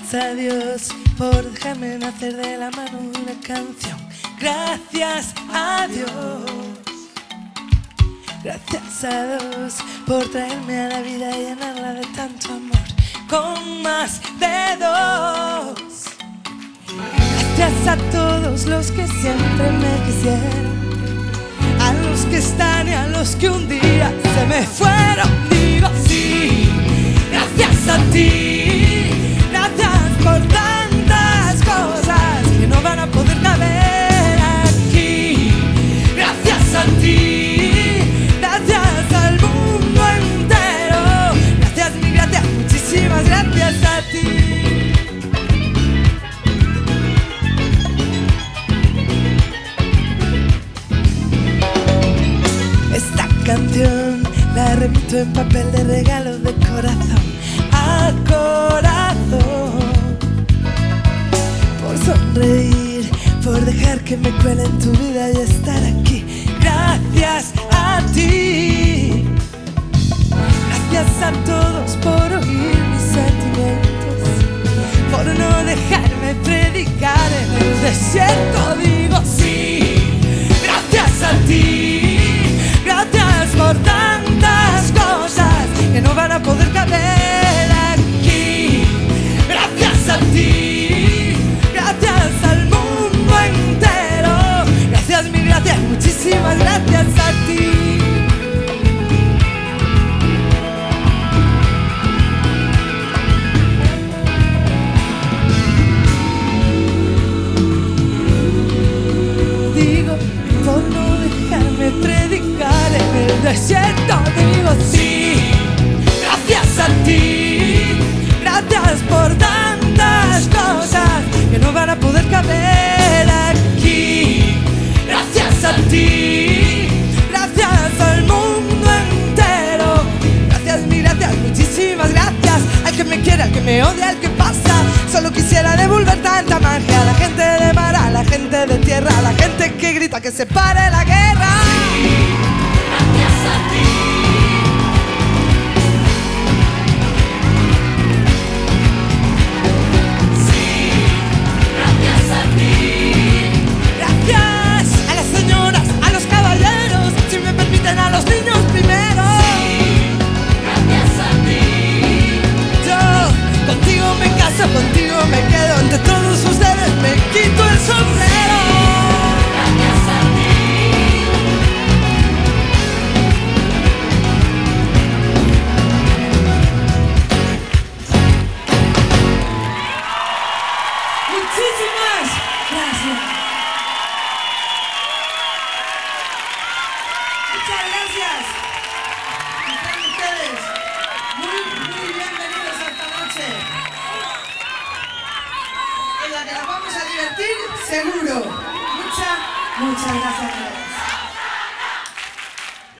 Gracias a Dios por dejarme nacer de la mano de una canción. Gracias a Dios. Gracias a Dios por traerme a la vida y llenarla de tanto amor con más de dos. Gracias a todos los que siempre me quisieron, a los que están y a los que un día se me fueron. Digo sí, gracias a ti, gracias por tantas cosas que no van a poder caber aquí. Gracias a ti, gracias al mundo entero. Gracias, mil gracias, muchísimas gracias a ti. Esta canción la remito en papel de regalo de corazón a corazón. Por sonreír, por dejar que me cuele en tu vida y estar aquí. Gracias a ti. Gracias a todos por oír mis sentimientos, por no dejarme predicar en el desierto. Digo sí, gracias a ti. Gracias por tantas cosas que no van a poder caber aquí. Gracias a ti, gracias al mundo entero. Gracias, mil gracias, muchísimas gracias a ti. Digo, por no dejarme predicar en el desierto. Digo sí, gracias a ti. Gracias por tantas cosas que no van a poder caber aquí. Gracias a ti, gracias al mundo entero. Gracias, mil gracias, muchísimas gracias. Al que me quiere, al que me odia, al que pasa. Solo quisiera devolver tanta magia a la gente de mar, a la gente de tierra, a la gente que grita que se pare la guerra. Gracias a ti. Sí, gracias a ti. Gracias a las señoras, a los caballeros, si me permiten a los niños primero. Sí, gracias a ti. Yo contigo me caso, contigo me quedo. Ante todos ustedes me quito el sombrero. Gracias a ti. Muchísimas gracias. Muchas gracias. Están ustedes muy bienvenidos a esta noche, en la que la vamos a divertir seguro. Muchas gracias a todos.